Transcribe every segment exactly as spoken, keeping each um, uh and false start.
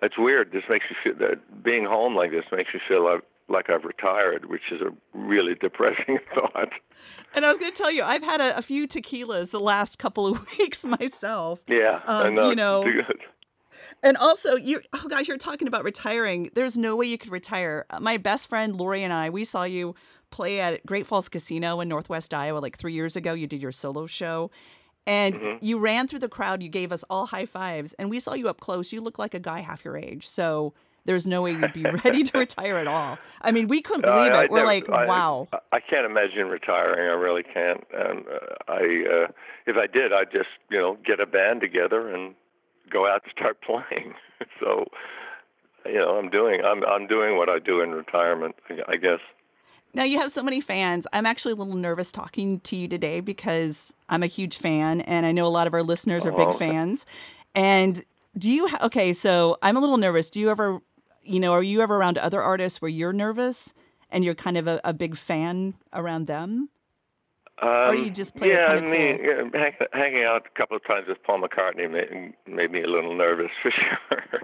it's weird. This makes me feel that being home like this makes me feel like, like I've retired, which is a really depressing thought. And I was going to tell you, I've had a, a few tequilas the last couple of weeks myself. Yeah, um, I know. You know, Good. And also, you oh gosh, you're talking about retiring. There's no way you could retire. My best friend Lori and I, we saw you play at Great Falls Casino in Northwest Iowa like three years ago. You did your solo show, and Mm-hmm. you ran through the crowd. You gave us all high fives, and we saw you up close. You look like a guy half your age. So there's no way you'd be ready to retire at all. I mean, we couldn't believe I, I it. We're never, like, wow. I, I can't imagine retiring. I really can't. And uh, I, uh, if I did, I'd just, you know, get a band together and go out and start playing. So, you know, I'm doing, I'm, I'm doing what I do in retirement, I guess. Now you have so many fans. I'm actually a little nervous talking to you today because I'm a huge fan, and I know a lot of our listeners are big Oh, fans. And do you, ha- okay, so I'm a little nervous. Do you ever, you know, are you ever around other artists where you're nervous and you're kind of a, a big fan around them? Um, or do you just play yeah, it kind of I mean, cool? yeah, hang, hanging out a couple of times with Paul McCartney made, made me a little nervous for sure.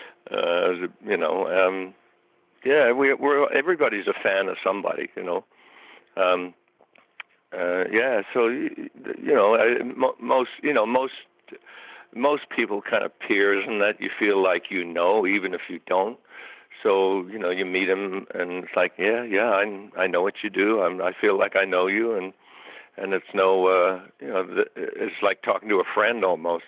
uh, you know, um, yeah, we, we're everybody's a fan of somebody, you know. Um, uh, yeah, so you know, I, mo- most you know most most people kind of peers, and that you feel like you know, even if you don't. So you know, you meet them, and it's like, yeah, yeah, I I know what you do. I'm, I feel like I know you, and and it's no, uh, you know, the, it's like talking to a friend almost.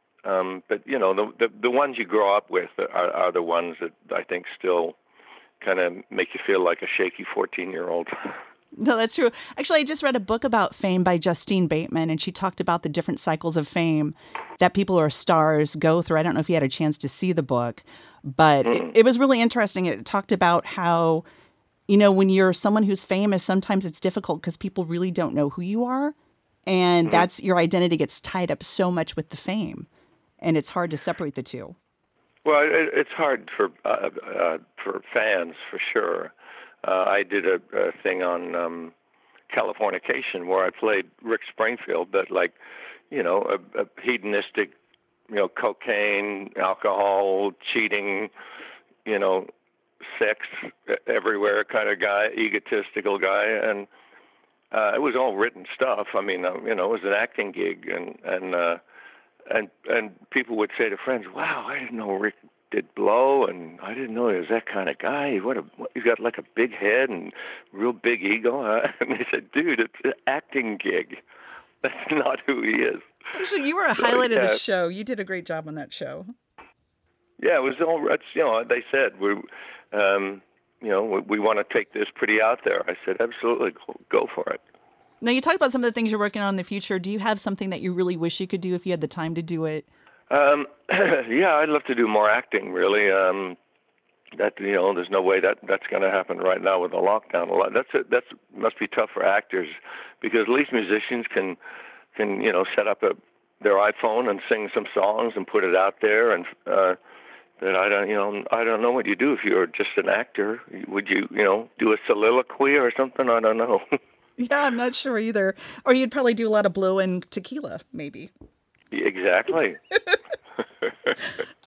Um, but you know, the, the the ones you grow up with are, are the ones that I think still kind of make you feel like a shaky fourteen-year-old. No, that's true. Actually, I just read a book about fame by Justine Bateman, and she talked about the different cycles of fame that people who are stars go through. I don't know if you had a chance to see the book, but it, it was really interesting. It talked about how, you know, when you're someone who's famous, sometimes it's difficult because people really don't know who you are. And Mm-hmm. that's your identity gets tied up so much with the fame. And it's hard to separate the two. Well, it, it's hard for uh, uh, for fans for sure. Uh, I did a, a thing on um, Californication where I played Rick Springfield, but like, you know, a, a hedonistic, you know, cocaine, alcohol, cheating, you know, sex everywhere kind of guy, egotistical guy, and uh, it was all written stuff. I mean, uh, you know, it was an acting gig, and and uh, and and people would say to friends, "Wow, I didn't know Rick did blow, and I didn't know he was that kind of guy. What a he's got like a big head and real big ego." Huh? And they said, "Dude, it's an acting gig. That's not who he is." Actually, you were a So, highlight of yeah. the show. You did a great job on that show. Yeah, it was all. It's, you know, they said we, um, you know, we, we want to take this pretty out there. I said, absolutely, go, go for it. Now, you talked about some of the things you're working on in the future. Do you have something that you really wish you could do if you had the time to do it? Um, yeah, I'd love to do more acting. Really, um, that you know, there's no way that that's going to happen right now with the lockdown. A lot. That's it. That's must be tough for actors because at least musicians can can you know set up a their iPhone and sing some songs and put it out there and. Uh, That I don't, you know, I don't know what you do if you're just an actor. Would you, you know, do a soliloquy or something? I don't know. Yeah, I'm not sure either. Or you'd probably do a lot of blow and tequila, maybe. Exactly.